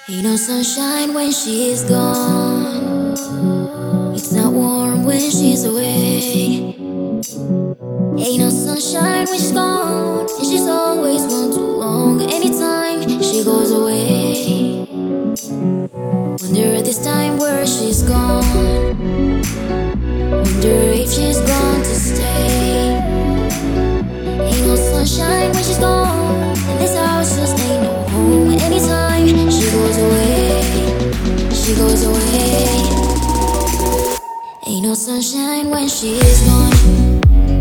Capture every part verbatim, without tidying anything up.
Ain't no sunshine when she's gone. It's not warm when she's away. Ain't no sunshine when she's gone. And she's always gone too long. Anytime she goes away, wonder at this time where she's gone. Wonder if she's gone to stay. Ain't no sunshine when she's gone. And this house just ain't no home. Anytime she goes away, she goes away. Ain't no sunshine when she's gone.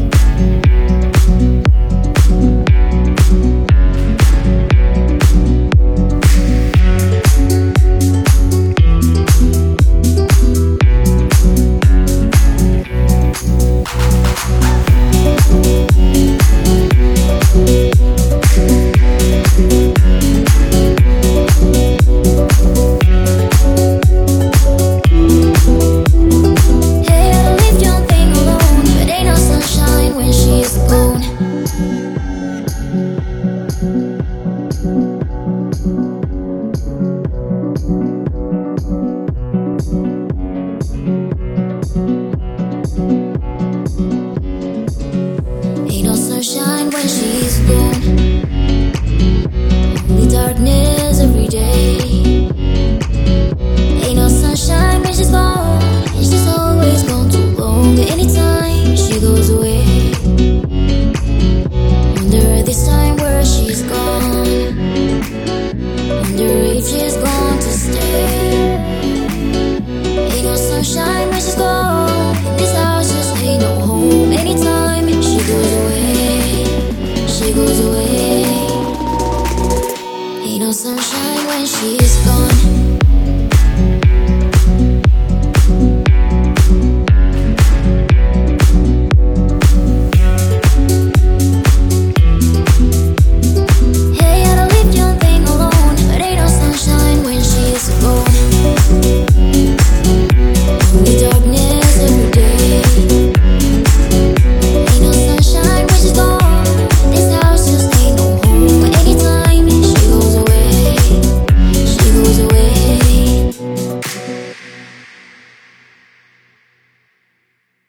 Ain't no sunshine when she's gone. Only darkness every day. Ain't no sunshine when she's gone. And she's always gone too long. Anytime she goes away, wonder this time where she's gone. Wonder if she's gone to stay. Ain't no sunshine when she's gone. This house just ain't no home. Anytime she goes away, she goes away. Ain't no sunshine when she's gone.